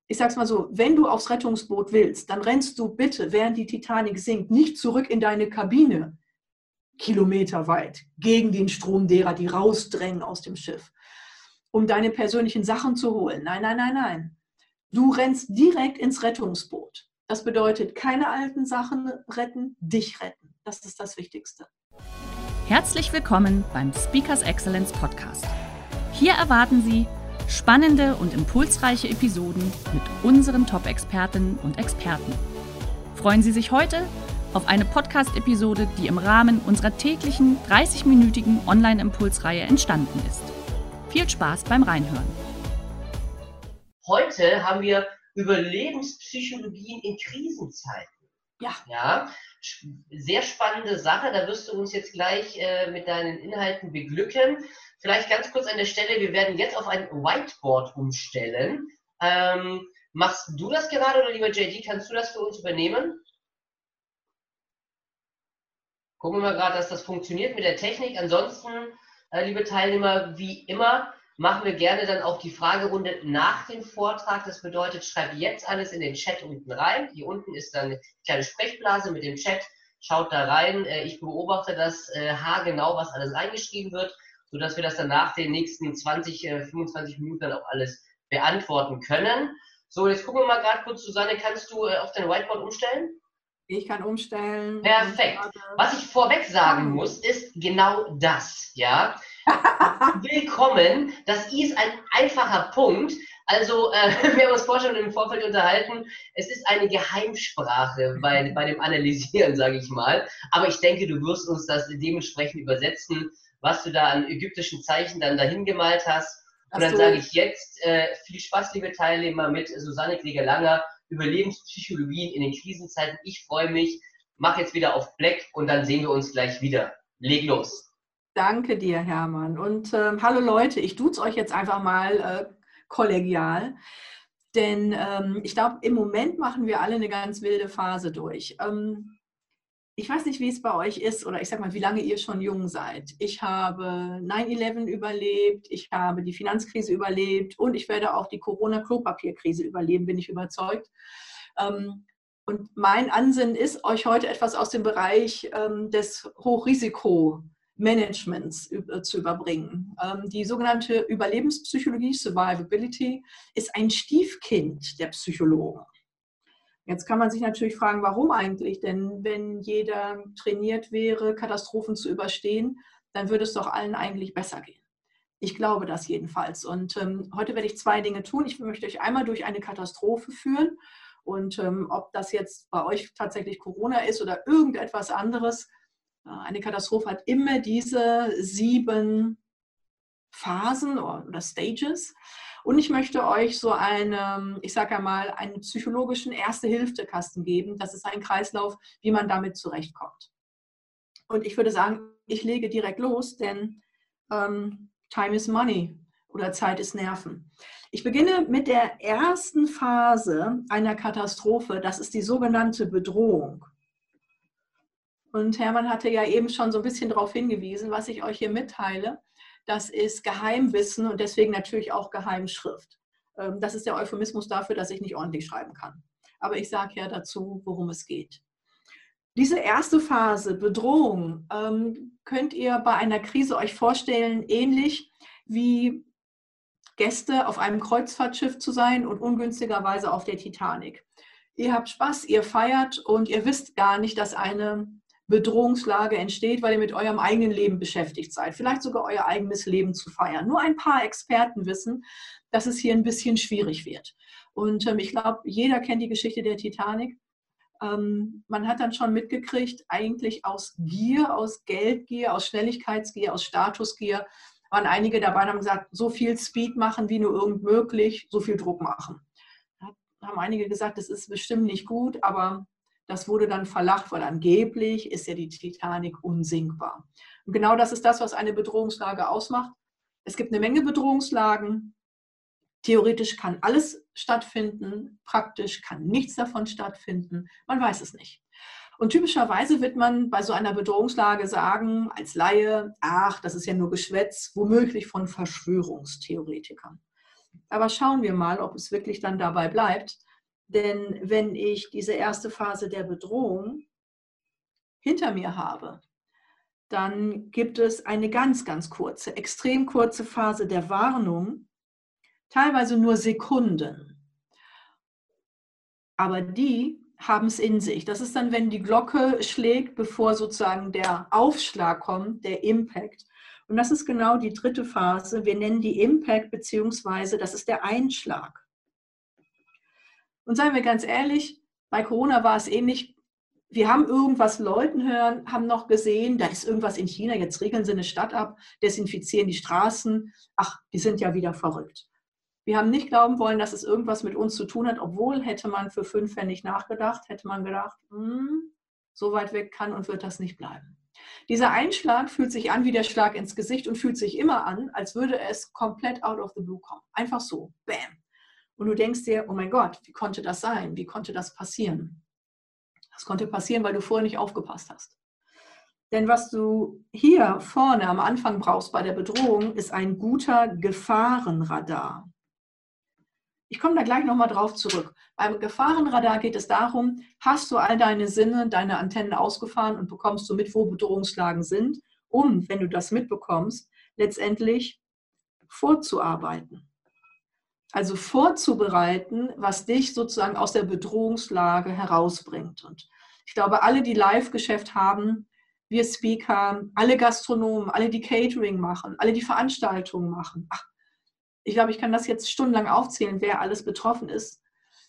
ich sag's mal so, wenn du aufs Rettungsboot willst, dann rennst du bitte, während die Titanic sinkt, nicht zurück in deine Kabine, kilometerweit, gegen den Strom derer, die rausdrängen aus dem Schiff, um deine persönlichen Sachen zu holen. Nein, nein, nein, nein. Du rennst direkt ins Rettungsboot. Das bedeutet, keine alten Sachen retten, dich retten. Das ist das Wichtigste. Herzlich willkommen beim Speakers Excellence Podcast. Hier erwarten Sie spannende und impulsreiche Episoden mit unseren Top-Expertinnen und Experten. Freuen Sie sich heute auf eine Podcast-Episode, die im Rahmen unserer täglichen 30-minütigen Online-Impulsreihe entstanden ist. Viel Spaß beim Reinhören. Heute haben wir Überlebenspsychologien in Krisenzeiten. Ja, sehr spannende Sache, da wirst du uns jetzt gleich mit deinen Inhalten beglücken. Vielleicht ganz kurz an der Stelle, wir werden jetzt auf ein Whiteboard umstellen. Machst du das gerade oder lieber JD, kannst du das für uns übernehmen? Gucken wir mal gerade, dass das funktioniert mit der Technik. Ansonsten, liebe Teilnehmer, wie immer, machen wir gerne dann auch die Fragerunde nach dem Vortrag. Das bedeutet, schreibt jetzt alles in den Chat unten rein. Hier unten ist dann eine kleine Sprechblase mit dem Chat. Schaut da rein. Ich beobachte das haargenau, was alles reingeschrieben wird, sodass wir das dann nach den nächsten 20, 25 Minuten dann auch alles beantworten können. So, jetzt gucken wir mal gerade kurz, Susanne, kannst du auf dein Whiteboard umstellen? Ich kann umstellen. Perfekt. Was ich vorweg sagen muss, ist genau das, ja. Willkommen, das I ist ein einfacher Punkt. Also, wir haben uns vorher schon im Vorfeld unterhalten, es ist eine Geheimsprache bei dem Analysieren, sage ich mal. Aber ich denke, du wirst uns das dementsprechend übersetzen, was du da an ägyptischen Zeichen dann dahin gemalt hast. Und dann sage ich jetzt, viel Spaß, liebe Teilnehmer, mit Susanne Krieger-Langer, Überlebenspsychologien in den Krisenzeiten. Ich freue mich, mach jetzt wieder auf Black und dann sehen wir uns gleich wieder. Leg los. Danke dir, Hermann. Und hallo Leute, ich duze euch jetzt einfach mal kollegial, denn ich glaube, im Moment machen wir alle eine ganz wilde Phase durch. Ich weiß nicht, wie es bei euch ist oder ich sag mal, wie lange ihr schon jung seid. Ich habe 9/11 überlebt, ich habe die Finanzkrise überlebt und ich werde auch die Corona-Klopapierkrise überleben, bin ich überzeugt. Und mein Ansinnen ist, euch heute etwas aus dem Bereich des Hochrisiko-Managements zu überbringen. Die sogenannte Überlebenspsychologie, Survivability, ist ein Stiefkind der Psychologen. Jetzt kann man sich natürlich fragen, warum eigentlich? Denn wenn jeder trainiert wäre, Katastrophen zu überstehen, dann würde es doch allen eigentlich besser gehen. Ich glaube das jedenfalls. Und heute werde ich zwei Dinge tun. Ich möchte euch einmal durch eine Katastrophe führen. Und ob das jetzt bei euch tatsächlich Corona ist oder irgendetwas anderes, eine Katastrophe hat immer diese 7 Phasen oder Stages. Und ich möchte euch so einen psychologischen Erste-Hilfe-Kasten geben. Das ist ein Kreislauf, wie man damit zurechtkommt. Und ich würde sagen, ich lege direkt los, denn Time is Money oder Zeit ist Nerven. Ich beginne mit der ersten Phase einer Katastrophe. Das ist die sogenannte Bedrohung. Und Hermann hatte ja eben schon so ein bisschen darauf hingewiesen, was ich euch hier mitteile. Das ist Geheimwissen und deswegen natürlich auch Geheimschrift. Das ist der Euphemismus dafür, dass ich nicht ordentlich schreiben kann. Aber ich sage ja dazu, worum es geht. Diese erste Phase, Bedrohung, könnt ihr bei einer Krise euch vorstellen, ähnlich wie Gäste auf einem Kreuzfahrtschiff zu sein und ungünstigerweise auf der Titanic. Ihr habt Spaß, ihr feiert und ihr wisst gar nicht, dass eine Bedrohungslage entsteht, weil ihr mit eurem eigenen Leben beschäftigt seid. Vielleicht sogar euer eigenes Leben zu feiern. Nur ein paar Experten wissen, dass es hier ein bisschen schwierig wird. Und ich glaube, jeder kennt die Geschichte der Titanic. Man hat dann schon mitgekriegt, eigentlich aus Gier, aus Geldgier, aus Schnelligkeitsgier, aus Statusgier, waren einige dabei und haben gesagt, so viel Speed machen wie nur irgend möglich, so viel Druck machen. Da haben einige gesagt, das ist bestimmt nicht gut, aber das wurde dann verlacht, weil angeblich ist ja die Titanic unsinkbar. Und genau das ist das, was eine Bedrohungslage ausmacht. Es gibt eine Menge Bedrohungslagen. Theoretisch kann alles stattfinden, praktisch kann nichts davon stattfinden. Man weiß es nicht. Und typischerweise wird man bei so einer Bedrohungslage sagen, als Laie, ach, das ist ja nur Geschwätz, womöglich von Verschwörungstheoretikern. Aber schauen wir mal, ob es wirklich dann dabei bleibt. Denn wenn ich diese erste Phase der Bedrohung hinter mir habe, dann gibt es eine ganz, ganz kurze, extrem kurze Phase der Warnung, teilweise nur Sekunden. Aber die haben es in sich. Das ist dann, wenn die Glocke schlägt, bevor sozusagen der Aufschlag kommt, der Impact. Und das ist genau die dritte Phase. Wir nennen die Impact, beziehungsweise das ist der Einschlag. Und seien wir ganz ehrlich, bei Corona war es ähnlich. Wir haben irgendwas Leuten hören, haben noch gesehen, da ist irgendwas in China, jetzt regeln sie eine Stadt ab, desinfizieren die Straßen. Ach, die sind ja wieder verrückt. Wir haben nicht glauben wollen, dass es irgendwas mit uns zu tun hat, obwohl hätte man für 5 Pfennig nachgedacht, hätte man gedacht, so weit weg kann und wird das nicht bleiben. Dieser Einschlag fühlt sich an wie der Schlag ins Gesicht und fühlt sich immer an, als würde es komplett out of the blue kommen. Einfach so, bam. Und du denkst dir, oh mein Gott, wie konnte das sein? Wie konnte das passieren? Das konnte passieren, weil du vorher nicht aufgepasst hast. Denn was du hier vorne am Anfang brauchst bei der Bedrohung, ist ein guter Gefahrenradar. Ich komme da gleich nochmal drauf zurück. Beim Gefahrenradar geht es darum, hast du all deine Sinne, deine Antennen ausgefahren und bekommst du mit, wo Bedrohungslagen sind, um, wenn du das mitbekommst, letztendlich vorzuarbeiten. Also vorzubereiten, was dich sozusagen aus der Bedrohungslage herausbringt. Und ich glaube, alle, die Live-Geschäft haben, wir Speaker, alle Gastronomen, alle, die Catering machen, alle, die Veranstaltungen machen, ich glaube, ich kann das jetzt stundenlang aufzählen, wer alles betroffen ist,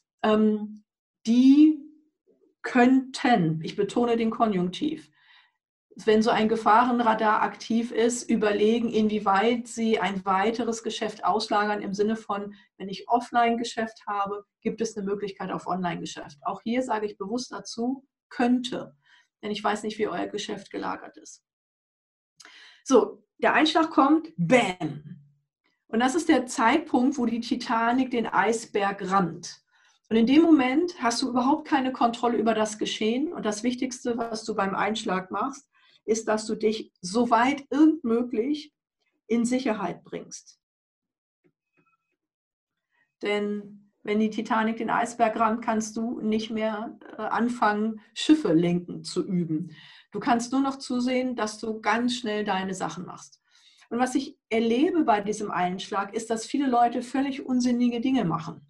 die könnten, ich betone den Konjunktiv, wenn so ein Gefahrenradar aktiv ist, überlegen, inwieweit sie ein weiteres Geschäft auslagern im Sinne von, wenn ich Offline-Geschäft habe, gibt es eine Möglichkeit auf Online-Geschäft. Auch hier sage ich bewusst dazu, könnte, denn ich weiß nicht, wie euer Geschäft gelagert ist. So, der Einschlag kommt, bam! Und das ist der Zeitpunkt, wo die Titanic den Eisberg rammt. Und in dem Moment hast du überhaupt keine Kontrolle über das Geschehen. Und das Wichtigste, was du beim Einschlag machst, ist, dass du dich so weit irgend möglich in Sicherheit bringst. Denn wenn die Titanic den Eisberg rammt, kannst du nicht mehr anfangen, Schiffe lenken zu üben. Du kannst nur noch zusehen, dass du ganz schnell deine Sachen machst. Und was ich erlebe bei diesem Einschlag, ist, dass viele Leute völlig unsinnige Dinge machen.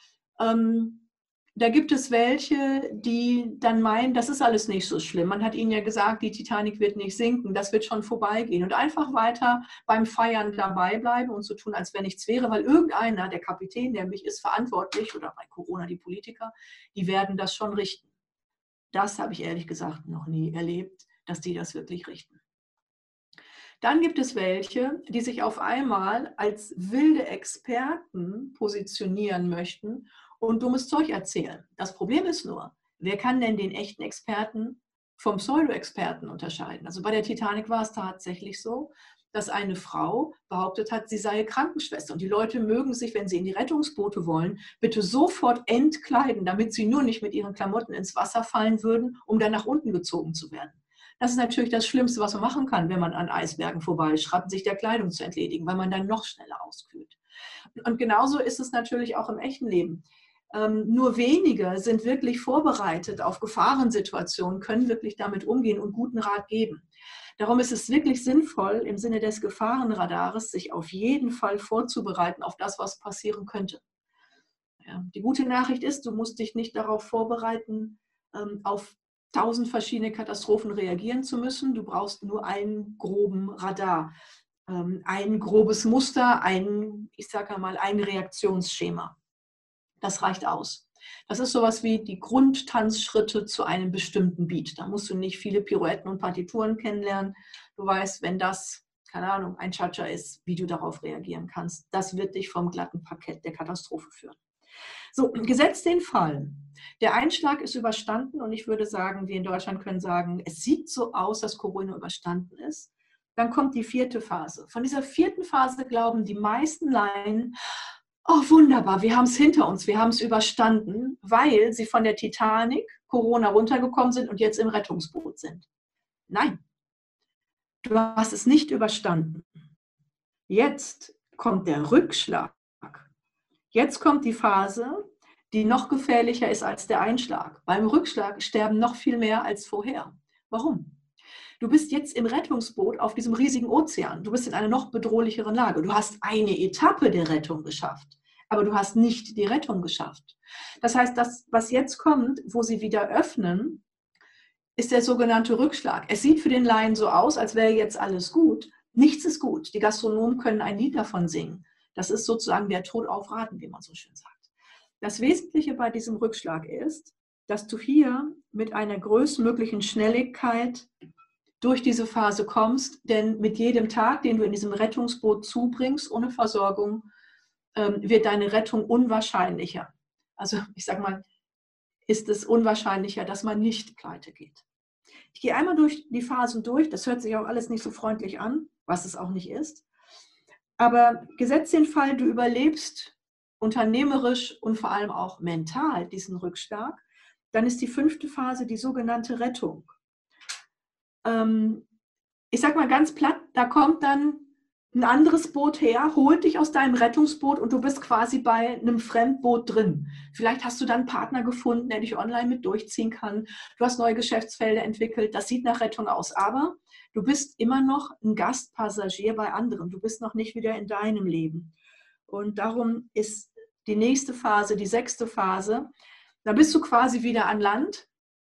Da gibt es welche, die dann meinen, das ist alles nicht so schlimm. Man hat ihnen ja gesagt, die Titanic wird nicht sinken, das wird schon vorbeigehen. Und einfach weiter beim Feiern dabei bleiben und so tun, als wenn nichts wäre, weil irgendeiner, der Kapitän, der mich ist, verantwortlich, oder bei Corona die Politiker, die werden das schon richten. Das habe ich ehrlich gesagt noch nie erlebt, dass die das wirklich richten. Dann gibt es welche, die sich auf einmal als wilde Experten positionieren möchten und dummes Zeug erzählen. Das Problem ist nur, wer kann denn den echten Experten vom Pseudo-Experten unterscheiden? Also bei der Titanic war es tatsächlich so, dass eine Frau behauptet hat, sie sei Krankenschwester. Und die Leute mögen sich, wenn sie in die Rettungsboote wollen, bitte sofort entkleiden, damit sie nur nicht mit ihren Klamotten ins Wasser fallen würden, um dann nach unten gezogen zu werden. Das ist natürlich das Schlimmste, was man machen kann, wenn man an Eisbergen vorbeischreibt, sich der Kleidung zu entledigen, weil man dann noch schneller auskühlt. Und genauso ist es natürlich auch im echten Leben. Nur wenige sind wirklich vorbereitet auf Gefahrensituationen, können wirklich damit umgehen und guten Rat geben. Darum ist es wirklich sinnvoll, im Sinne des Gefahrenradares, sich auf jeden Fall vorzubereiten auf das, was passieren könnte. Ja, die gute Nachricht ist, du musst dich nicht darauf vorbereiten, auf 1000 verschiedene Katastrophen reagieren zu müssen. Du brauchst nur einen groben Radar, ein grobes Muster, ein Reaktionsschema. Das reicht aus. Das ist sowas wie die Grundtanzschritte zu einem bestimmten Beat. Da musst du nicht viele Pirouetten und Partituren kennenlernen. Du weißt, wenn das, keine Ahnung, ein Cha-Cha ist, wie du darauf reagieren kannst. Das wird dich vom glatten Parkett der Katastrophe führen. So, gesetzt den Fall. Der Einschlag ist überstanden und ich würde sagen, wir in Deutschland können sagen, es sieht so aus, dass Corona überstanden ist. Dann kommt die 4. Phase. Von dieser 4. Phase glauben die meisten Laien, oh wunderbar, wir haben es hinter uns, wir haben es überstanden, weil sie von der Titanic, Corona runtergekommen sind und jetzt im Rettungsboot sind. Nein, du hast es nicht überstanden. Jetzt kommt der Rückschlag. Jetzt kommt die Phase, die noch gefährlicher ist als der Einschlag. Beim Rückschlag sterben noch viel mehr als vorher. Warum? Du bist jetzt im Rettungsboot auf diesem riesigen Ozean. Du bist in einer noch bedrohlicheren Lage. Du hast eine Etappe der Rettung geschafft, aber du hast nicht die Rettung geschafft. Das heißt, das, was jetzt kommt, wo sie wieder öffnen, ist der sogenannte Rückschlag. Es sieht für den Laien so aus, als wäre jetzt alles gut. Nichts ist gut. Die Gastronomen können ein Lied davon singen. Das ist sozusagen der Tod auf Raten, wie man so schön sagt. Das Wesentliche bei diesem Rückschlag ist, dass du hier mit einer größtmöglichen Schnelligkeit durch diese Phase kommst, denn mit jedem Tag, den du in diesem Rettungsboot zubringst, ohne Versorgung, wird deine Rettung unwahrscheinlicher. Also ich sage mal, ist es unwahrscheinlicher, dass man nicht pleite geht. Ich gehe einmal durch die Phasen durch, das hört sich auch alles nicht so freundlich an, was es auch nicht ist, aber gesetzt den Fall, du überlebst unternehmerisch und vor allem auch mental diesen Rückschlag, dann ist die 5. Phase die sogenannte Rettung. Ich sage mal ganz platt, da kommt dann ein anderes Boot her, holt dich aus deinem Rettungsboot und du bist quasi bei einem Fremdboot drin. Vielleicht hast du dann einen Partner gefunden, der dich online mit durchziehen kann. Du hast neue Geschäftsfelder entwickelt. Das sieht nach Rettung aus. Aber du bist immer noch ein Gastpassagier bei anderen. Du bist noch nicht wieder in deinem Leben. Und darum ist die nächste Phase, die 6. Phase, da bist du quasi wieder an Land,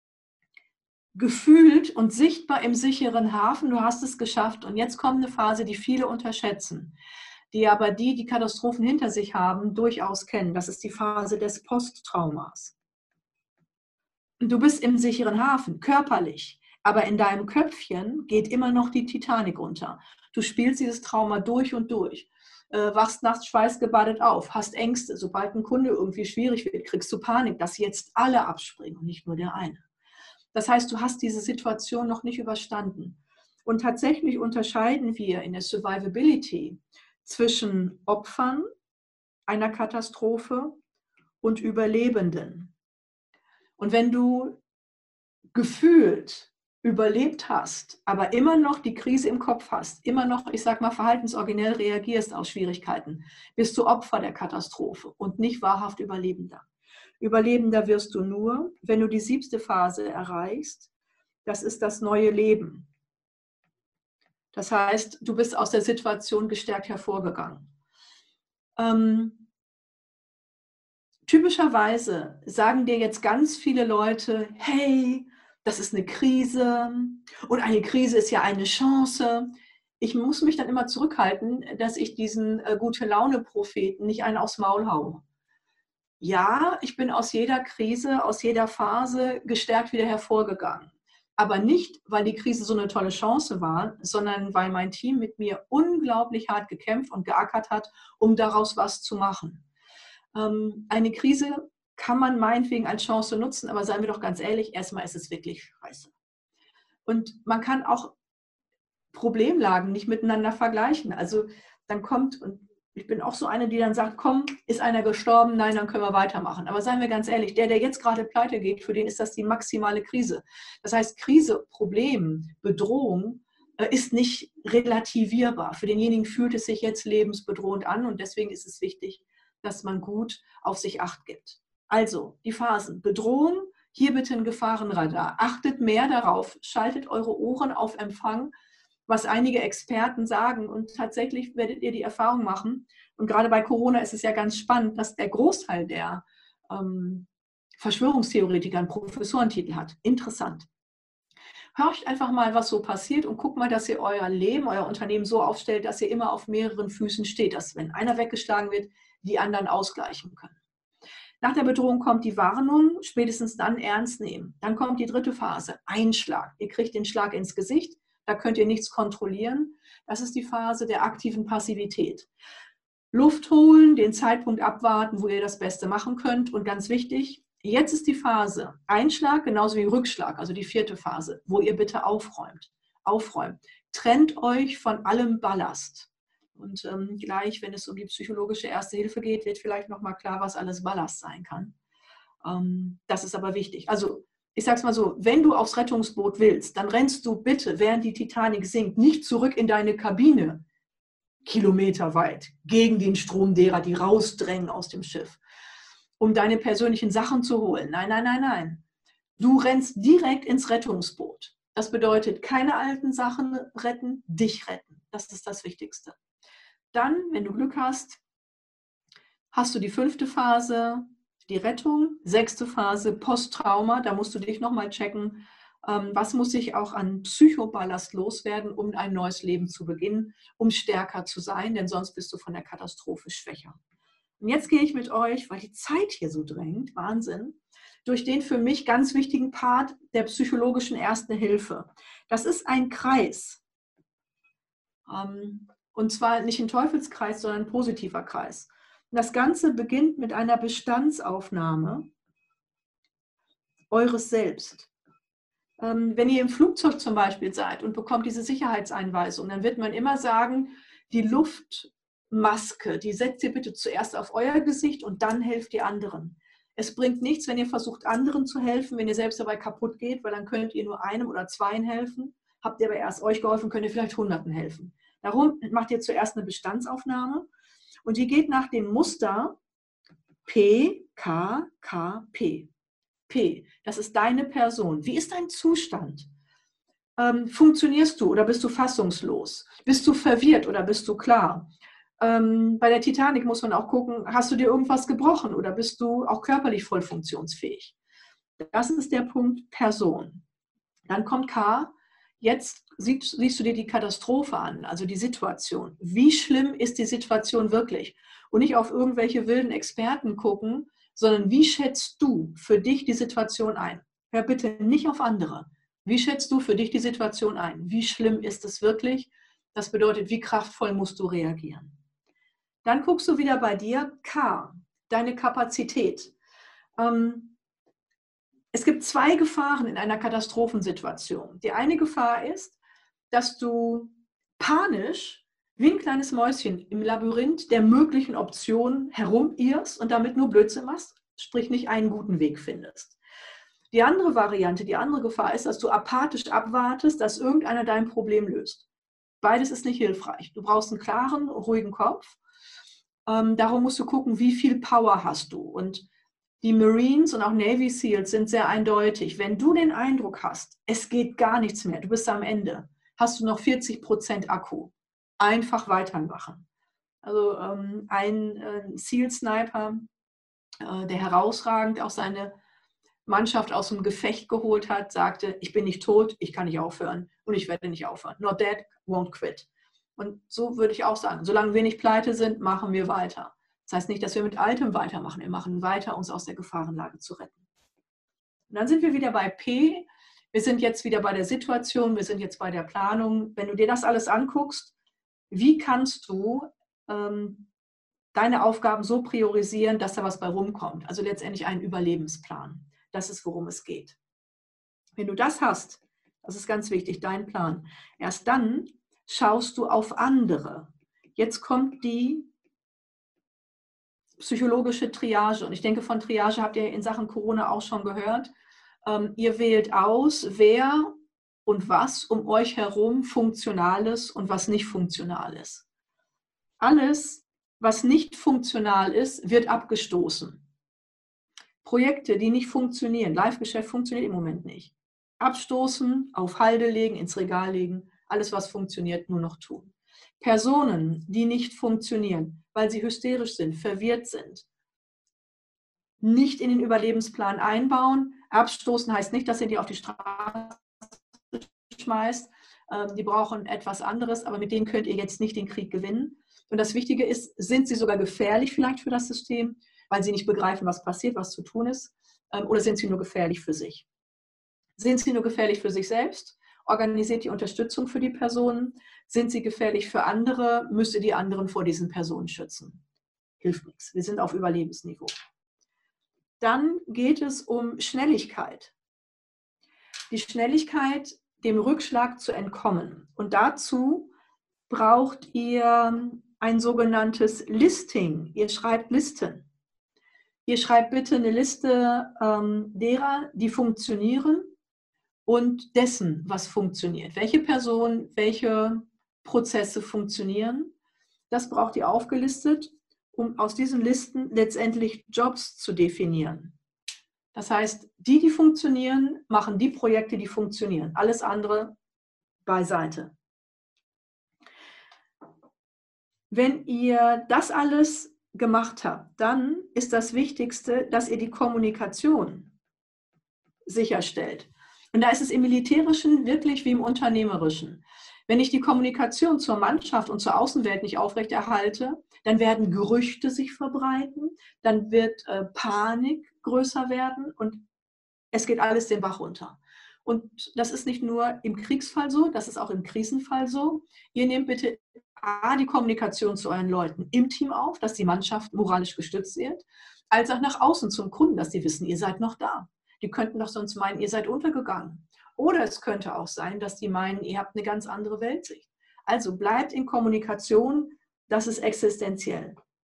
gefühlt und sichtbar im sicheren Hafen, du hast es geschafft. Und jetzt kommt eine Phase, die viele unterschätzen, die aber die Katastrophen hinter sich haben, durchaus kennen. Das ist die Phase des Posttraumas. Du bist im sicheren Hafen, körperlich, aber in deinem Köpfchen geht immer noch die Titanic unter. Du spielst dieses Trauma durch und durch, wachst nachts schweißgebadet auf, hast Ängste. Sobald ein Kunde irgendwie schwierig wird, kriegst du Panik, dass jetzt alle abspringen und nicht nur der eine. Das heißt, du hast diese Situation noch nicht überstanden. Und tatsächlich unterscheiden wir in der Survivability zwischen Opfern einer Katastrophe und Überlebenden. Und wenn du gefühlt überlebt hast, aber immer noch die Krise im Kopf hast, immer noch, ich sag mal, verhaltensoriginell reagierst auf Schwierigkeiten, bist du Opfer der Katastrophe und nicht wahrhaft Überlebender. Überlebender wirst du nur, wenn du die 7. Phase erreichst. Das ist das neue Leben. Das heißt, du bist aus der Situation gestärkt hervorgegangen. Typischerweise sagen dir jetzt ganz viele Leute, hey, das ist eine Krise und eine Krise ist ja eine Chance. Ich muss mich dann immer zurückhalten, dass ich diesen Gute-Laune-Propheten nicht einen aufs Maul haue. Ja, ich bin aus jeder Krise, aus jeder Phase gestärkt wieder hervorgegangen. Aber nicht, weil die Krise so eine tolle Chance war, sondern weil mein Team mit mir unglaublich hart gekämpft und geackert hat, um daraus was zu machen. Eine Krise kann man meinetwegen als Chance nutzen, aber seien wir doch ganz ehrlich, erstmal ist es wirklich scheiße. Und man kann auch Problemlagen nicht miteinander vergleichen. Also dann kommt, und ich bin auch so eine, die dann sagt, komm, ist einer gestorben? Nein, dann können wir weitermachen. Aber seien wir ganz ehrlich, der jetzt gerade pleite geht, für den ist das die maximale Krise. Das heißt, Krise, Problem, Bedrohung ist nicht relativierbar. Für denjenigen fühlt es sich jetzt lebensbedrohend an und deswegen ist es wichtig, dass man gut auf sich Acht gibt. Also, die Phasen. Bedrohung, hier bitte ein Gefahrenradar. Achtet mehr darauf, schaltet eure Ohren auf Empfang, was einige Experten sagen. Und tatsächlich werdet ihr die Erfahrung machen, und gerade bei Corona ist es ja ganz spannend, dass der Großteil der Verschwörungstheoretiker einen Professorentitel hat. Interessant. Horcht einfach mal, was so passiert und guckt mal, dass ihr euer Leben, euer Unternehmen so aufstellt, dass ihr immer auf mehreren Füßen steht, dass wenn einer weggeschlagen wird, die anderen ausgleichen können. Nach der Bedrohung kommt die Warnung, spätestens dann ernst nehmen. Dann kommt die 3. Phase, Einschlag. Ihr kriegt den Schlag ins Gesicht. Da könnt ihr nichts kontrollieren. Das ist die Phase der aktiven Passivität. Luft holen, den Zeitpunkt abwarten, wo ihr das Beste machen könnt. Und ganz wichtig, jetzt ist die Phase Einschlag, genauso wie Rückschlag, also die 4. Phase, wo ihr bitte aufräumt. Aufräumen. Trennt euch von allem Ballast. Und gleich, wenn es um die psychologische Erste Hilfe geht, wird vielleicht nochmal klar, was alles Ballast sein kann. Das ist aber wichtig. Also ich sage es mal so, wenn du aufs Rettungsboot willst, dann rennst du bitte, während die Titanic sinkt, nicht zurück in deine Kabine. kilometerweit gegen den Strom derer, die rausdrängen aus dem Schiff, um deine persönlichen Sachen zu holen. Nein, nein, nein, nein. Du rennst direkt ins Rettungsboot. Das bedeutet, keine alten Sachen retten, dich retten. Das ist das Wichtigste. Dann, wenn du Glück hast, hast du die 5. Phase, die Rettung, 6. Phase, Posttrauma. Da musst du dich nochmal checken, was muss ich auch an Psychoballast loswerden, um ein neues Leben zu beginnen, um stärker zu sein, denn sonst bist du von der Katastrophe schwächer. Und jetzt gehe ich mit euch, weil die Zeit hier so drängt, Wahnsinn, durch den für mich ganz wichtigen Part der psychologischen Ersten Hilfe. Das ist ein Kreis. Und zwar nicht ein Teufelskreis, sondern ein positiver Kreis. Und das Ganze beginnt mit einer Bestandsaufnahme eures Selbst. Wenn ihr im Flugzeug zum Beispiel seid und bekommt diese Sicherheitseinweisung, dann wird man immer sagen, die Luftmaske, die setzt ihr bitte zuerst auf euer Gesicht und dann helft ihr anderen. Es bringt nichts, wenn ihr versucht, anderen zu helfen, wenn ihr selbst dabei kaputt geht, weil dann könnt ihr nur einem oder zweien helfen. Habt ihr aber erst euch geholfen, könnt ihr vielleicht Hunderten helfen. Darum macht ihr zuerst eine Bestandsaufnahme und die geht nach dem Muster P, K, K, P. P, das ist deine Person. Wie ist dein Zustand? Funktionierst du oder bist du fassungslos? Bist du verwirrt oder bist du klar? Bei der Titanic muss man auch gucken, hast du dir irgendwas gebrochen oder bist du auch körperlich voll funktionsfähig? Das ist der Punkt Person. Dann kommt K, jetzt siehst du dir die Katastrophe an, also die Situation. Wie schlimm ist die Situation wirklich? Und nicht auf irgendwelche wilden Experten gucken, sondern wie schätzt du für dich die Situation ein? Hör bitte nicht auf andere. Wie schätzt du für dich die Situation ein? Wie schlimm ist es wirklich? Das bedeutet, wie kraftvoll musst du reagieren? Dann guckst du wieder bei dir, K, deine Kapazität. Es gibt 2 Gefahren in einer Katastrophensituation. Die eine Gefahr ist, dass du panisch wie ein kleines Mäuschen im Labyrinth der möglichen Optionen herumirrst und damit nur Blödsinn machst, sprich nicht einen guten Weg findest. Die andere Variante, die andere Gefahr ist, dass du apathisch abwartest, dass irgendeiner dein Problem löst. Beides ist nicht hilfreich. Du brauchst einen klaren, ruhigen Kopf. Darum musst du gucken, wie viel Power hast du. Und die Marines und auch Navy Seals sind sehr eindeutig. Wenn du den Eindruck hast, es geht gar nichts mehr, du bist am Ende, hast du noch 40% Akku. Einfach weitermachen. Also ein Seal-Sniper, der herausragend auch seine Mannschaft aus dem Gefecht geholt hat, sagte, ich bin nicht tot, ich kann nicht aufhören und ich werde nicht aufhören. Not dead, won't quit. Und so würde ich auch sagen, solange wir nicht pleite sind, machen wir weiter. Das heißt nicht, dass wir mit Altem weitermachen. Wir machen weiter, uns aus der Gefahrenlage zu retten. Und dann sind wir wieder bei P. Wir sind jetzt wieder bei der Situation, wir sind jetzt bei der Planung. Wenn du dir das alles anguckst, wie kannst du deine Aufgaben so priorisieren, dass da was bei rumkommt? Also letztendlich einen Überlebensplan. Das ist, worum es geht. Wenn du das hast, das ist ganz wichtig, dein Plan, erst dann schaust du auf andere. Jetzt kommt die psychologische Triage. Und ich denke, von Triage habt ihr in Sachen Corona auch schon gehört. Ihr wählt aus, wer und was um euch herum funktional ist und was nicht funktional ist. Alles, was nicht funktional ist, wird abgestoßen. Projekte, die nicht funktionieren, Live-Geschäft funktioniert im Moment nicht. Abstoßen, auf Halde legen, ins Regal legen, alles, was funktioniert, nur noch tun. Personen, die nicht funktionieren, weil sie hysterisch sind, verwirrt sind, nicht in den Überlebensplan einbauen. Abstoßen heißt nicht, dass ihr die auf die Straße schmeißt. Die brauchen etwas anderes, aber mit denen könnt ihr jetzt nicht den Krieg gewinnen. Und das Wichtige ist, sind sie sogar gefährlich vielleicht für das System, weil sie nicht begreifen, was passiert, was zu tun ist, oder sind sie nur gefährlich für sich? Sind sie nur gefährlich für sich selbst? Organisiert die Unterstützung für die Personen? Sind sie gefährlich für andere? Müsst ihr die anderen vor diesen Personen schützen? Hilft nichts. Wir sind auf Überlebensniveau. Dann geht es um Schnelligkeit. Die Schnelligkeit, dem Rückschlag zu entkommen. Und dazu braucht ihr ein sogenanntes Listing. Ihr schreibt Listen. Ihr schreibt bitte eine Liste derer, die funktionieren und dessen, was funktioniert. Welche Personen, welche Prozesse funktionieren Das braucht ihr aufgelistet, um aus diesen Listen letztendlich Jobs zu definieren. Das heißt, die funktionieren, machen die Projekte, die funktionieren. Alles andere beiseite. Wenn ihr das alles gemacht habt, dann ist das Wichtigste, dass ihr die Kommunikation sicherstellt. Und da ist es im Militärischen wirklich wie im Unternehmerischen. Wenn ich die Kommunikation zur Mannschaft und zur Außenwelt nicht aufrechterhalte, dann werden Gerüchte sich verbreiten, dann wird Panik größer werden und es geht alles den Bach runter. Und das ist nicht nur im Kriegsfall so, das ist auch im Krisenfall so. Ihr nehmt bitte die Kommunikation zu euren Leuten im Team auf, dass die Mannschaft moralisch gestützt wird, als auch nach außen zum Kunden, dass sie wissen, ihr seid noch da. Die könnten doch sonst meinen, ihr seid untergegangen. Oder es könnte auch sein, dass die meinen, ihr habt eine ganz andere Weltsicht. Also bleibt in Kommunikation, das ist existenziell.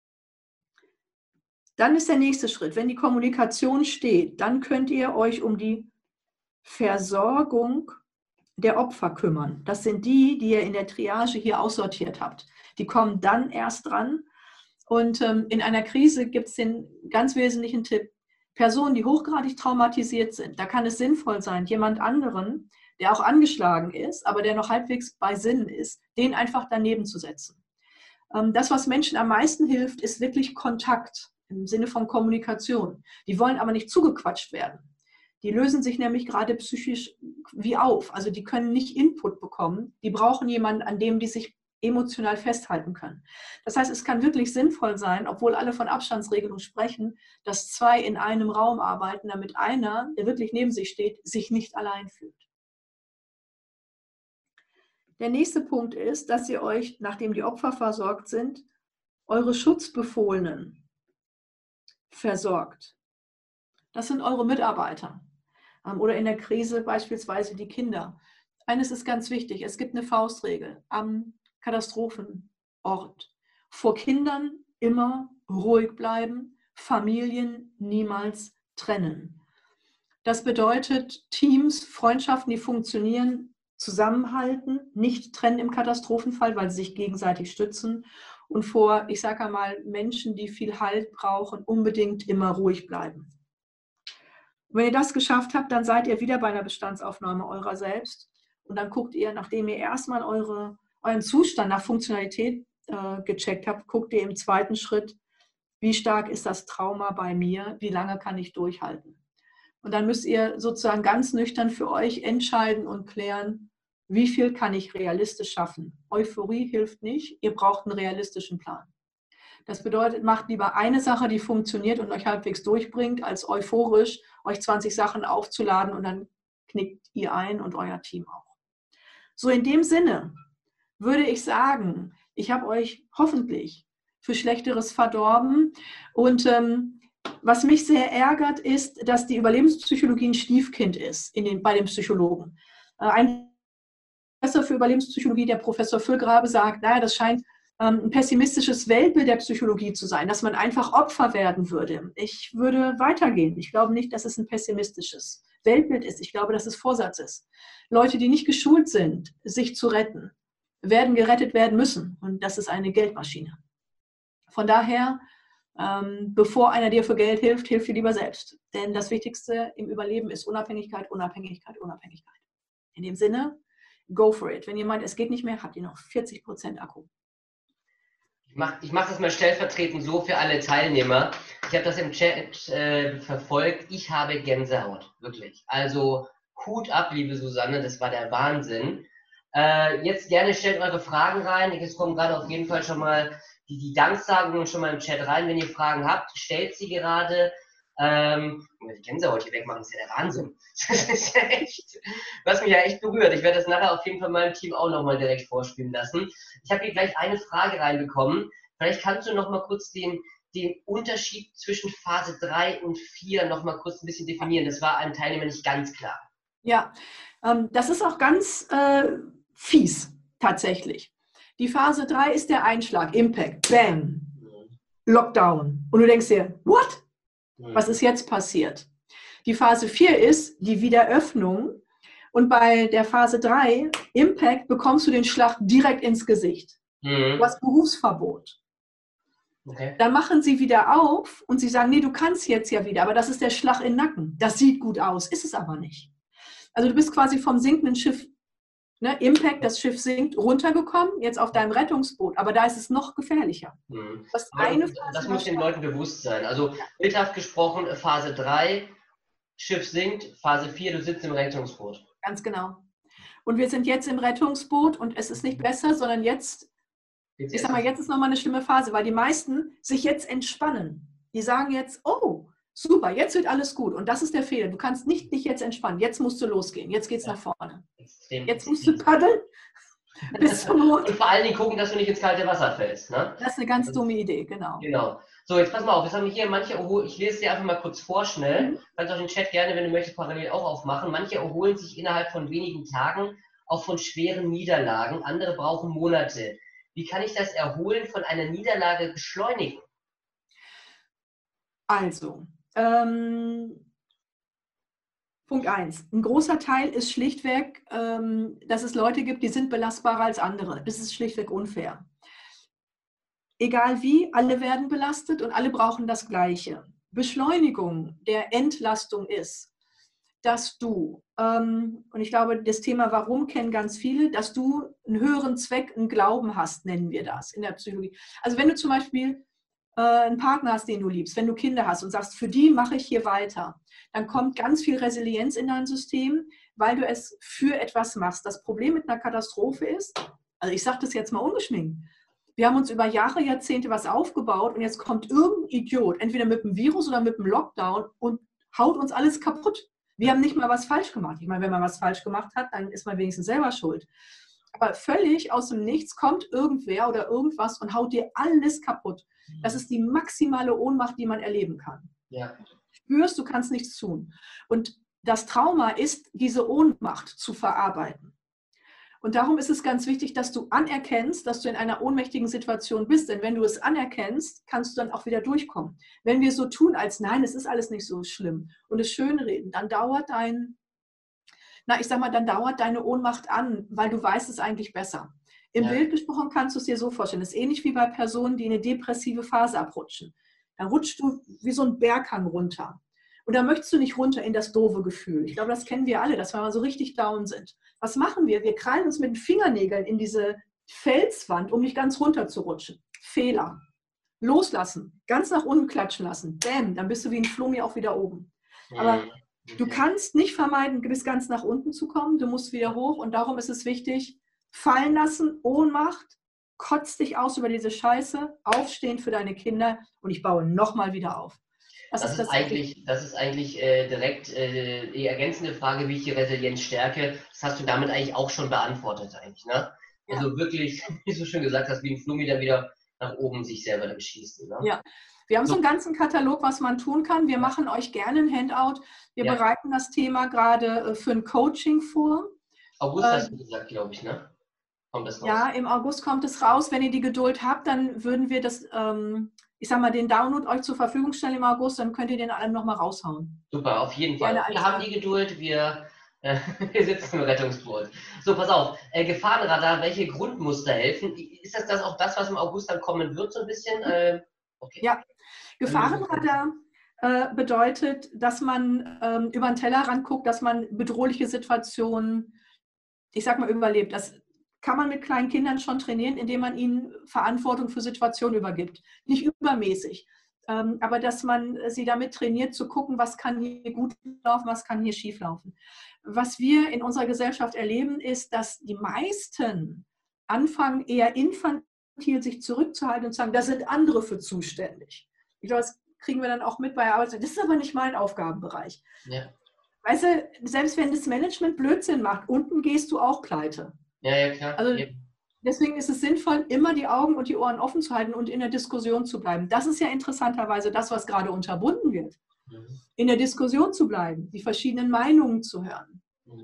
Dann ist der nächste Schritt, wenn die Kommunikation steht, dann könnt ihr euch um die Versorgung der Opfer kümmern. Das sind die, die ihr in der Triage hier aussortiert habt. Die kommen dann erst dran. Und in einer Krise gibt es den ganz wesentlichen Tipp. Personen, die hochgradig traumatisiert sind, da kann es sinnvoll sein, jemand anderen, der auch angeschlagen ist, aber der noch halbwegs bei Sinnen ist, den einfach daneben zu setzen. Das, was Menschen am meisten hilft, ist wirklich Kontakt im Sinne von Kommunikation. Die wollen aber nicht zugequatscht werden. Die lösen sich nämlich gerade psychisch wie auf. Also die können nicht Input bekommen. Die brauchen jemanden, an dem die sich emotional festhalten können. Das heißt, es kann wirklich sinnvoll sein, obwohl alle von Abstandsregelung sprechen, dass zwei in einem Raum arbeiten, damit einer, der wirklich neben sich steht, sich nicht allein fühlt. Der nächste Punkt ist, dass ihr euch, nachdem die Opfer versorgt sind, eure Schutzbefohlenen versorgt. Das sind eure Mitarbeiter oder in der Krise beispielsweise die Kinder. Eines ist ganz wichtig, es gibt eine Faustregel am Katastrophenort. Vor Kindern immer ruhig bleiben, Familien niemals trennen. Das bedeutet Teams, Freundschaften, die funktionieren, zusammenhalten, nicht trennen im Katastrophenfall, weil sie sich gegenseitig stützen. Und vor, ich sage einmal, Menschen, die viel Halt brauchen, unbedingt immer ruhig bleiben. Und wenn ihr das geschafft habt, dann seid ihr wieder bei einer Bestandsaufnahme eurer selbst. Und dann guckt ihr, nachdem ihr erstmal euren Zustand nach Funktionalität gecheckt habt, guckt ihr im zweiten Schritt, wie stark ist das Trauma bei mir, wie lange kann ich durchhalten. Und dann müsst ihr sozusagen ganz nüchtern für euch entscheiden und klären, wie viel kann ich realistisch schaffen. Euphorie hilft nicht, ihr braucht einen realistischen Plan. Das bedeutet, macht lieber eine Sache, die funktioniert und euch halbwegs durchbringt, als euphorisch euch 20 Sachen aufzuladen und dann knickt ihr ein und euer Team auch. So in dem Sinne würde ich sagen, ich habe euch hoffentlich für Schlechteres verdorben. Und was mich sehr ärgert, ist, dass die Überlebenspsychologie ein Stiefkind ist bei den Psychologen. Ein Professor für Überlebenspsychologie, der Professor Füllgrabe, sagt, naja, das scheint ein pessimistisches Weltbild der Psychologie zu sein, dass man einfach Opfer werden würde. Ich würde weitergehen. Ich glaube nicht, dass es ein pessimistisches Weltbild ist. Ich glaube, dass es Vorsatz ist. Leute, die nicht geschult sind, sich zu retten, werden gerettet werden müssen. Und das ist eine Geldmaschine. Von daher, bevor einer dir für Geld hilft, hilf dir lieber selbst. Denn das Wichtigste im Überleben ist Unabhängigkeit, Unabhängigkeit, Unabhängigkeit. In dem Sinne, go for it. Wenn ihr meint, es geht nicht mehr, habt ihr noch 40% Akku. Ich mach das mal stellvertretend so für alle Teilnehmer. Ich habe das im Chat verfolgt. Ich habe Gänsehaut, wirklich. Also Hut ab, liebe Susanne, das war der Wahnsinn. Jetzt gerne stellt eure Fragen rein. Jetzt kommen gerade auf jeden Fall schon mal die Danksagungen schon mal im Chat rein. Wenn ihr Fragen habt, stellt sie gerade. Die Gänsehaut hier wegmachen, ist ja der Wahnsinn. Das ist ja echt, was mich ja echt berührt. Ich werde das nachher auf jeden Fall meinem Team auch nochmal direkt vorspielen lassen. Ich habe hier gleich eine Frage reinbekommen. Vielleicht kannst du nochmal kurz den Unterschied zwischen Phase 3 und 4 nochmal kurz ein bisschen definieren. Das war einem Teilnehmer nicht ganz klar. Ja, das ist auch ganz fies, tatsächlich. Die Phase 3 ist der Einschlag, Impact, Bam, Lockdown. Und du denkst dir, what? Was ist jetzt passiert? Die Phase 4 ist die Wiederöffnung und bei der Phase 3, Impact, bekommst du den Schlag direkt ins Gesicht. Du hast Berufsverbot. Okay. Dann machen sie wieder auf und sie sagen, nee, du kannst jetzt ja wieder, aber das ist der Schlag in den Nacken. Das sieht gut aus, ist es aber nicht. Also du bist quasi vom sinkenden Schiff, ne, Impact, das Schiff sinkt, runtergekommen, jetzt auf deinem Rettungsboot, aber da ist es noch gefährlicher. Das muss den Leuten bewusst sein. Also bildhaft gesprochen, Phase 3, Schiff sinkt, Phase 4, du sitzt im Rettungsboot. Ganz genau. Und wir sind jetzt im Rettungsboot und es ist nicht besser, sondern jetzt, ich sag mal, jetzt ist nochmal eine schlimme Phase, weil die meisten sich jetzt entspannen. Die sagen jetzt, oh, super, jetzt wird alles gut. Und das ist der Fehler. Du kannst nicht dich jetzt entspannen. Jetzt musst du losgehen. Jetzt geht's nach vorne. Jetzt musst du paddeln bis zum Mond. Und vor allen Dingen gucken, dass du nicht ins kalte Wasser fällst. Ne? Das ist eine ganz dumme Idee, genau. Genau. So, jetzt pass mal auf. Jetzt haben wir hier manche, ich lese dir einfach mal kurz vor, schnell. Kannst auch den Chat gerne, wenn du möchtest, parallel auch aufmachen. Manche erholen sich innerhalb von wenigen Tagen auch von schweren Niederlagen. Andere brauchen Monate. Wie kann ich das Erholen von einer Niederlage beschleunigen? Also, Punkt 1. Ein großer Teil ist schlichtweg, dass es Leute gibt, die sind belastbarer als andere. Das ist schlichtweg unfair. Egal wie, alle werden belastet und alle brauchen das Gleiche. Beschleunigung der Entlastung ist, dass du, und ich glaube, das Thema Warum kennen ganz viele, dass du einen höheren Zweck, einen Glauben hast, nennen wir das in der Psychologie. Also wenn du zum Beispiel einen Partner hast, den du liebst, wenn du Kinder hast und sagst, für die mache ich hier weiter, dann kommt ganz viel Resilienz in dein System, weil du es für etwas machst. Das Problem mit einer Katastrophe ist, also ich sage das jetzt mal ungeschminkt, wir haben uns über Jahre, Jahrzehnte was aufgebaut und jetzt kommt irgendein Idiot, entweder mit dem Virus oder mit dem Lockdown und haut uns alles kaputt. Wir haben nicht mal was falsch gemacht. Ich meine, wenn man was falsch gemacht hat, dann ist man wenigstens selber schuld. Aber völlig aus dem Nichts kommt irgendwer oder irgendwas und haut dir alles kaputt. Das ist die maximale Ohnmacht, die man erleben kann. Ja. Spürst, du kannst nichts tun. Und das Trauma ist, diese Ohnmacht zu verarbeiten. Und darum ist es ganz wichtig, dass du anerkennst, dass du in einer ohnmächtigen Situation bist. Denn wenn du es anerkennst, kannst du dann auch wieder durchkommen. Wenn wir so tun, als nein, es ist alles nicht so schlimm und es schönreden, dann dauert dann dauert deine Ohnmacht an, weil du weißt es eigentlich besser. Im Bild gesprochen kannst du es dir so vorstellen. Das ist ähnlich wie bei Personen, die in eine depressive Phase abrutschen. Dann rutschst du wie so ein Berghang runter. Und da möchtest du nicht runter in das doofe Gefühl. Ich glaube, das kennen wir alle, dass wir mal so richtig down sind. Was machen wir? Wir krallen uns mit den Fingernägeln in diese Felswand, um nicht ganz runter zu rutschen. Fehler. Loslassen. Ganz nach unten klatschen lassen. Bäm, dann bist du wie ein Flummi auch wieder oben. Aber du kannst nicht vermeiden, bis ganz nach unten zu kommen. Du musst wieder hoch und darum ist es wichtig, fallen lassen, Ohnmacht, kotz dich aus über diese Scheiße, aufstehen für deine Kinder und ich baue nochmal wieder auf. Das ist eigentlich direkt die ergänzende Frage, wie ich die Resilienz stärke. Das hast du damit eigentlich auch schon beantwortet eigentlich, ne? Ja. Also wirklich, wie du schon gesagt hast, wie ein Flummi dann wieder nach oben sich selber dann schießt. Ne? Ja, wir haben so einen ganzen Katalog, was man tun kann. Wir machen euch gerne ein Handout. Wir bereiten das Thema gerade für ein Coaching vor. August hast du gesagt, glaube ich, ne? Kommt das raus? Ja, im August kommt es raus. Wenn ihr die Geduld habt, dann würden wir das, ich sag mal, den Download euch zur Verfügung stellen im August, dann könnt ihr den alle nochmal raushauen. Super, auf jeden Fall. Wir haben die Geduld, wir sitzen im Rettungsboot. So, pass auf, Gefahrenradar, welche Grundmuster helfen? Ist das auch das, was im August dann kommen wird, so ein bisschen? Okay. Ja, Gefahrenradar bedeutet, dass man über den Tellerrand guckt, dass man bedrohliche Situationen, ich sag mal, überlebt. Das kann man mit kleinen Kindern schon trainieren, indem man ihnen Verantwortung für Situationen übergibt. Nicht übermäßig, aber dass man sie damit trainiert, zu gucken, was kann hier gut laufen, was kann hier schief laufen. Was wir in unserer Gesellschaft erleben, ist, dass die meisten anfangen, eher infantil sich zurückzuhalten und zu sagen, da sind andere für zuständig. Ich glaube, das kriegen wir dann auch mit bei Arbeit. Das ist aber nicht mein Aufgabenbereich. Ja. Weißt du, selbst wenn das Management Blödsinn macht, unten gehst du auch pleite. Ja, klar. Also deswegen ist es sinnvoll, immer die Augen und die Ohren offen zu halten und in der Diskussion zu bleiben. Das ist ja interessanterweise das, was gerade unterbunden wird. In der Diskussion zu bleiben, die verschiedenen Meinungen zu hören.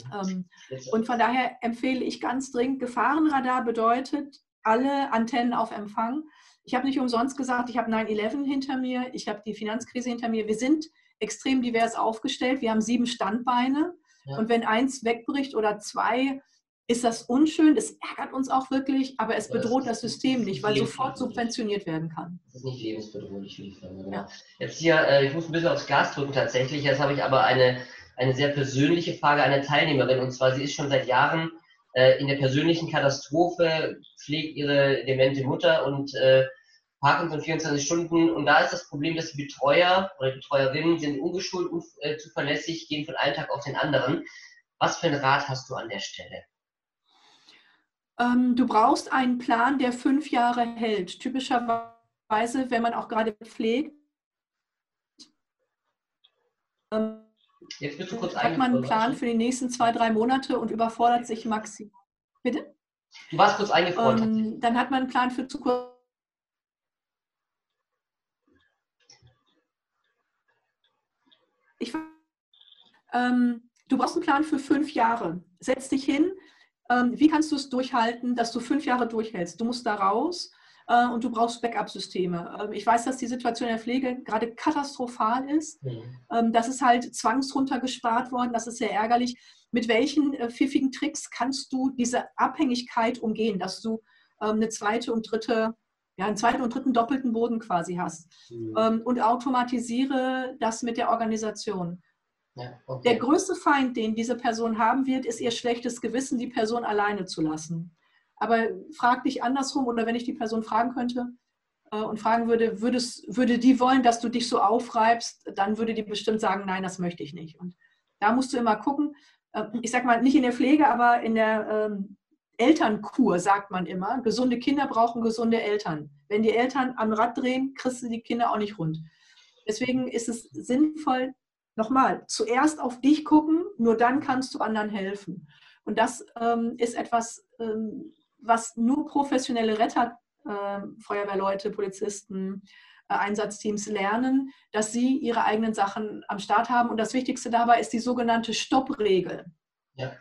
Und von daher empfehle ich ganz dringend, Gefahrenradar bedeutet, alle Antennen auf Empfang. Ich habe nicht umsonst gesagt, ich habe 9/11 hinter mir, ich habe die Finanzkrise hinter mir. Wir sind extrem divers aufgestellt, wir haben 7 Standbeine und wenn eins wegbricht oder 2, ist das unschön, es ärgert uns auch wirklich, aber es bedroht das System nicht, weil sofort subventioniert werden kann. Das ist nicht lebensbedrohlich für die Firma. Genau. Ja. Jetzt hier, ich muss ein bisschen aufs Gas drücken tatsächlich. Jetzt habe ich aber eine sehr persönliche Frage einer Teilnehmerin. Und zwar, sie ist schon seit Jahren in der persönlichen Katastrophe, pflegt ihre demente Mutter und Parkinson 24 Stunden. Und da ist das Problem, dass die Betreuer oder Betreuerinnen sind ungeschult und zuverlässig, gehen von einem Tag auf den anderen. Was für einen Rat hast du an der Stelle? Du brauchst einen Plan, der 5 Jahre hält. Typischerweise, wenn man auch gerade pflegt, Jetzt bist du kurz hat man einen Plan für die nächsten 2, 3 Monate und überfordert sich maximal. Bitte? Du warst kurz eingefroren. Dann hat man einen Plan für Zukunft. Du brauchst einen Plan für 5 Jahre. Setz dich hin. Wie kannst du es durchhalten, dass du 5 Jahre durchhältst? Du musst da raus und du brauchst Backup-Systeme. Ich weiß, dass die Situation in der Pflege gerade katastrophal ist. Das ist halt zwangsruntergespart worden. Das ist sehr ärgerlich. Mit welchen pfiffigen Tricks kannst du diese Abhängigkeit umgehen, dass du einen zweiten und dritten doppelten Boden quasi hast? Und automatisiere das mit der Organisation. Ja, okay. Der größte Feind, den diese Person haben wird, ist ihr schlechtes Gewissen, die Person alleine zu lassen. Aber frag dich andersrum, oder wenn ich die Person fragen könnte und fragen würde, würde die wollen, dass du dich so aufreibst, dann würde die bestimmt sagen, nein, das möchte ich nicht. Und da musst du immer gucken, ich sag mal, nicht in der Pflege, aber in der Elternkur sagt man immer, gesunde Kinder brauchen gesunde Eltern. Wenn die Eltern am Rad drehen, kriegst du die Kinder auch nicht rund. Deswegen ist es sinnvoll, nochmal, zuerst auf dich gucken, nur dann kannst du anderen helfen. Und das ist etwas, was nur professionelle Retter, Feuerwehrleute, Polizisten, Einsatzteams lernen, dass sie ihre eigenen Sachen am Start haben. Und das Wichtigste dabei ist die sogenannte Stoppregel. Ja.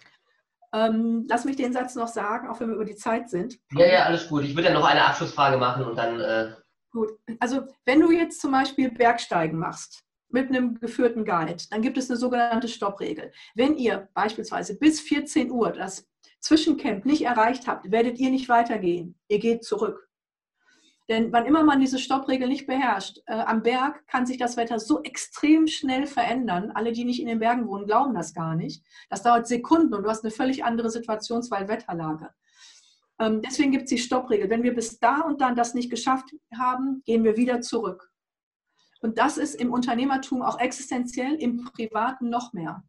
Lass mich den Satz noch sagen, auch wenn wir über die Zeit sind. Ja, alles gut. Ich würde ja noch eine Abschlussfrage machen und dann... Gut, also wenn du jetzt zum Beispiel Bergsteigen machst, mit einem geführten Guide, dann gibt es eine sogenannte Stoppregel. Wenn ihr beispielsweise bis 14 Uhr das Zwischencamp nicht erreicht habt, werdet ihr nicht weitergehen. Ihr geht zurück. Denn wann immer man diese Stoppregel nicht beherrscht, am Berg kann sich das Wetter so extrem schnell verändern. Alle, die nicht in den Bergen wohnen, glauben das gar nicht. Das dauert Sekunden und du hast eine völlig andere Wetterlage. Deswegen gibt es die Stoppregel. Wenn wir bis da und dann das nicht geschafft haben, gehen wir wieder zurück. Und das ist im Unternehmertum auch existenziell, im Privaten noch mehr.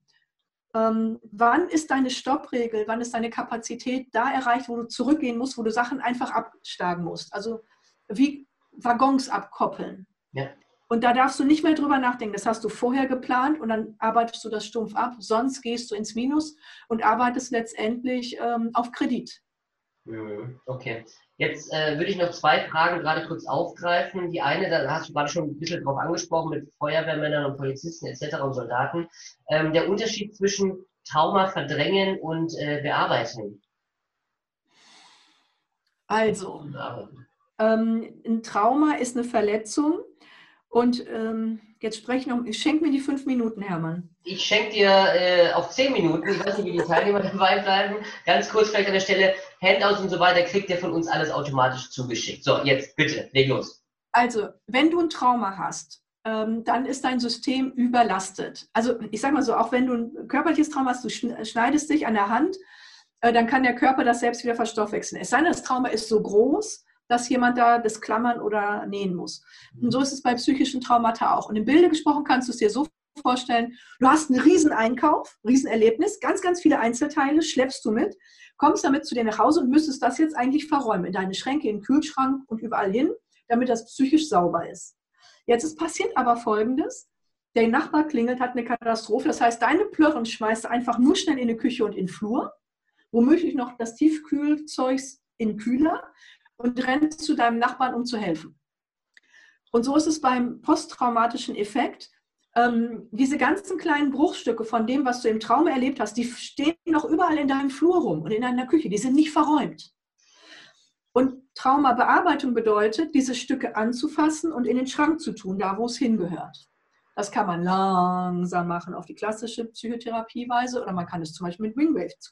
Wann ist deine Stoppregel, wann ist deine Kapazität da erreicht, wo du zurückgehen musst, wo du Sachen einfach abschlagen musst? Also wie Waggons abkoppeln. Ja. Und da darfst du nicht mehr drüber nachdenken. Das hast du vorher geplant und dann arbeitest du das stumpf ab. Sonst gehst du ins Minus und arbeitest letztendlich auf Kredit. Okay. Jetzt würde ich noch 2 Fragen gerade kurz aufgreifen. Die eine, da hast du gerade schon ein bisschen drauf angesprochen, mit Feuerwehrmännern und Polizisten etc. und Soldaten. Der Unterschied zwischen Trauma verdrängen und bearbeiten. Also, ein Trauma ist eine Verletzung. Und jetzt schenk mir die 5 Minuten, Hermann. Ich schenke dir auf 10 Minuten, ich weiß nicht, wie die Teilnehmer dabei bleiben. Ganz kurz vielleicht an der Stelle, Handouts und so weiter kriegt ihr von uns alles automatisch zugeschickt. So, jetzt bitte, leg los. Also, wenn du ein Trauma hast, dann ist dein System überlastet. Also, ich sage mal so, auch wenn du ein körperliches Trauma hast, du schneidest dich an der Hand, dann kann der Körper das selbst wieder verstoffwechseln. Es sei denn, das Trauma ist so groß, dass jemand da das klammern oder nähen muss. Und so ist es bei psychischen Traumata auch. Und im Bilde gesprochen kannst du es dir so vorstellen, du hast einen riesen Einkauf, Riesenerlebnis, ganz, ganz viele Einzelteile schleppst du mit, kommst damit zu dir nach Hause und müsstest das jetzt eigentlich verräumen, in deine Schränke, in den Kühlschrank und überall hin, damit das psychisch sauber ist. Jetzt passiert aber Folgendes, der Nachbar klingelt, hat eine Katastrophe, das heißt, deine Plörren schmeißt du einfach nur schnell in die Küche und in den Flur, womöglich noch das Tiefkühlzeug in den Kühler, und rennst zu deinem Nachbarn, um zu helfen. Und so ist es beim posttraumatischen Effekt. Diese ganzen kleinen Bruchstücke von dem, was du im Trauma erlebt hast, die stehen noch überall in deinem Flur rum und in deiner Küche. Die sind nicht verräumt. Und Traumabearbeitung bedeutet, diese Stücke anzufassen und in den Schrank zu tun, da wo es hingehört. Das kann man langsam machen auf die klassische Psychotherapieweise oder man kann es zum Beispiel mit Wingwave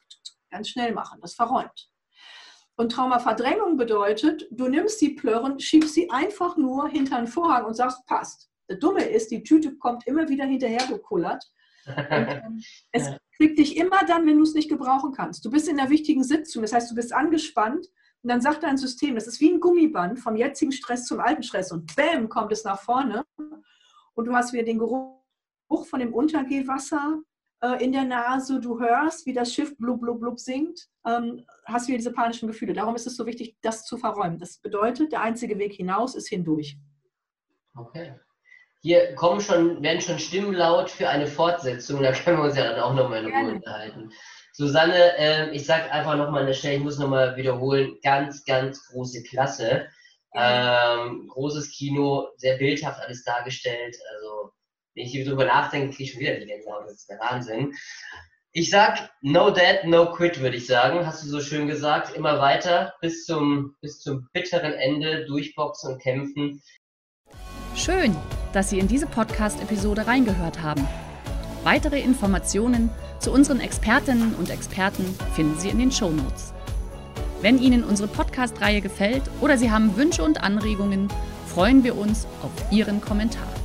Ganz schnell machen, das verräumt. Und Traumaverdrängung bedeutet, du nimmst die Plörren, schiebst sie einfach nur hinter den Vorhang und sagst, passt. Das Dumme ist, die Tüte kommt immer wieder hinterhergekullert. Und es kriegt dich immer dann, wenn du es nicht gebrauchen kannst. Du bist in einer wichtigen Sitzung, das heißt, du bist angespannt und dann sagt dein System, das ist wie ein Gummiband vom jetzigen Stress zum alten Stress und bäm, kommt es nach vorne und du hast wieder den Geruch von dem Untergehwasser in der Nase, du hörst, wie das Schiff blub, blub, blub singt, hast wieder diese panischen Gefühle. Darum ist es so wichtig, das zu verräumen. Das bedeutet, der einzige Weg hinaus ist hindurch. Okay. Hier werden schon Stimmen laut für eine Fortsetzung, da können wir uns ja dann auch nochmal in Ruhe unterhalten. Susanne, ich sage einfach nochmal an der Stelle, ich muss nochmal wiederholen, ganz, ganz große Klasse. Großes Kino, sehr bildhaft alles dargestellt. Also, wenn ich hier drüber nachdenke, kriege ich schon wieder die Gänsehaut, das ist der Wahnsinn. Ich sag, no dead, no quit, würde ich sagen. Hast du so schön gesagt. Immer weiter bis zum bitteren Ende durchboxen und kämpfen. Schön, dass Sie in diese Podcast-Episode reingehört haben. Weitere Informationen zu unseren Expertinnen und Experten finden Sie in den Shownotes. Wenn Ihnen unsere Podcast-Reihe gefällt oder Sie haben Wünsche und Anregungen, freuen wir uns auf Ihren Kommentar.